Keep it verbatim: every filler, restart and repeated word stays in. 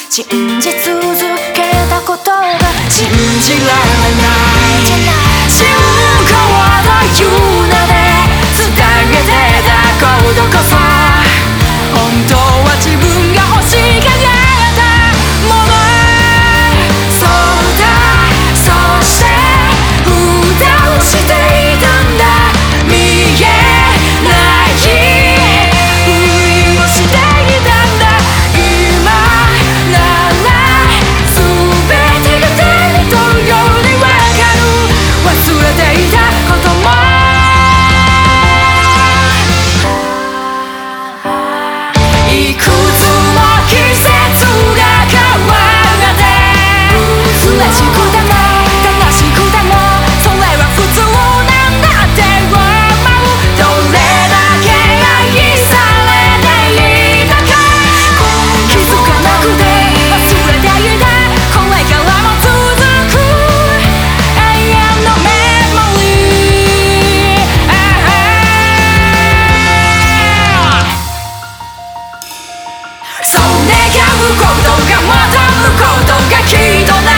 信じ続けたことが信じられない信号という名で伝えてたことこそ本当は自分が欲しがったものそうだそして蓋をしていたんだ見えないふりをしていたんだ今なら全てが手に取るようにわかる忘れていたこともいくつも季節が変わって嬉しくても悲しくてもそれは普通なんだって思うどれだけ愛されていたか気づかなくて忘れていたこれからも続く永遠のメモリーそれが向こうとかまた向こうとかきっと